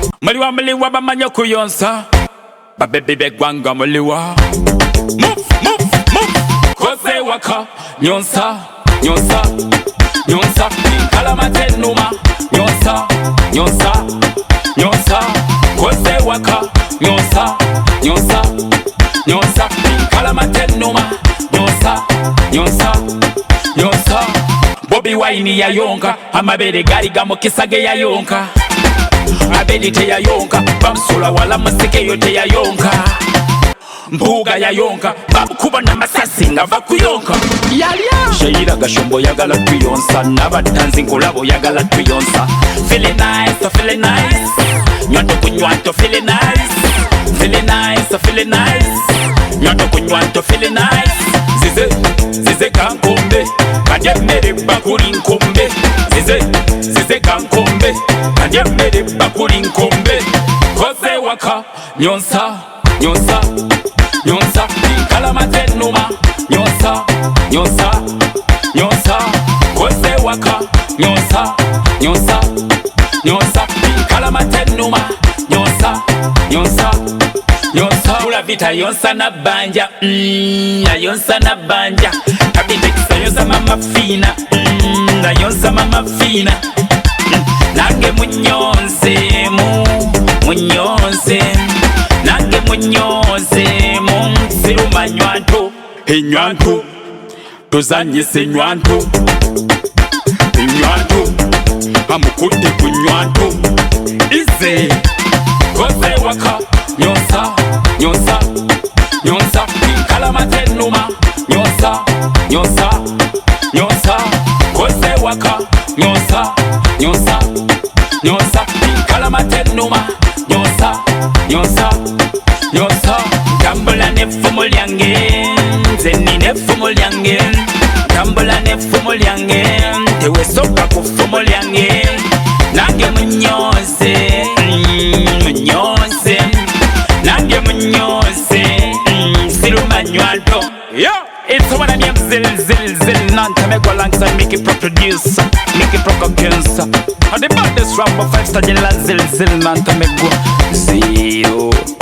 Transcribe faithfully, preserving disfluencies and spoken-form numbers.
Muliwa muliwa bamanyi okuyonsa babebi begwanga muliwa. Move, move, move. Koze waka nyonsa, nyonsa, nyonsa. Kalamate numa nyonsa, nyonsa, nyonsa. Koze waka nyonsa, nyonsa, nyonsa. Kalamate numa nyonsa, nyonsa, nyonsa. Bobi Wine yayonka amabere gali gamukisa ge yayonka. Abedi teyayonka bamusula wala musike yo teyayonka. Mbuga yayonka bamukuba n'amasasi nga va kuyonka. Sheila Gashombo yagala tuyonsa n'abatanzi nkolabo yagala tuyonsa. Feeling nice, feeling nice. Nyoto kunywanto feeling nice. Feeling nice, feeling nice. Nyoto kunywanto feeling nice. Zize, zize kankombe kadye mmere bakuli nkombe. Zize, zize kankombe kadye mmere bakuli nkombe. Koze waka nyonsa, nyonsa, nyonsa. Kalamate numa nyonsa, nyonsa, nyonsa. Koze waka nyonsa, nyonsa, nyonsa. Kalamate numa nyonsa, nyonsa, nyonsa. Kula vita yonsa na banja, mmm, na yonsa na banja. Kabitekisa yonsa mama fina, mmm, na yonsa mama fina. Mm, nange munyonse mu, munyonse. Nange munyonse mu, siruma nywanto. Enywanto, tuzanyise nywanto. Enywanto, amukutte ku nywanto. Ize, koze waka nyonsa, nyonsa, nyonsa. Kalamate numa nyonsa, nyonsa, nyonsa. Koze waka nyonsa, nyonsa, nyonsa. Kalamate numa nyonsa, nyonsa, nyonsa. Tambula nefumu lyange, nze nina effumu lyange. Tambula nefumu lyange, tewesoka ku ffumu lyange. Nange munyonse, mm, munyonse. Nange munyonse, mm, siruma nywanto. Yo, it's one of them zil zil zil. Nantamego alongside Mickey Pro producer, Mickey Pro condenser. And the baddest rapper five star general zil zil. Nantamego zero.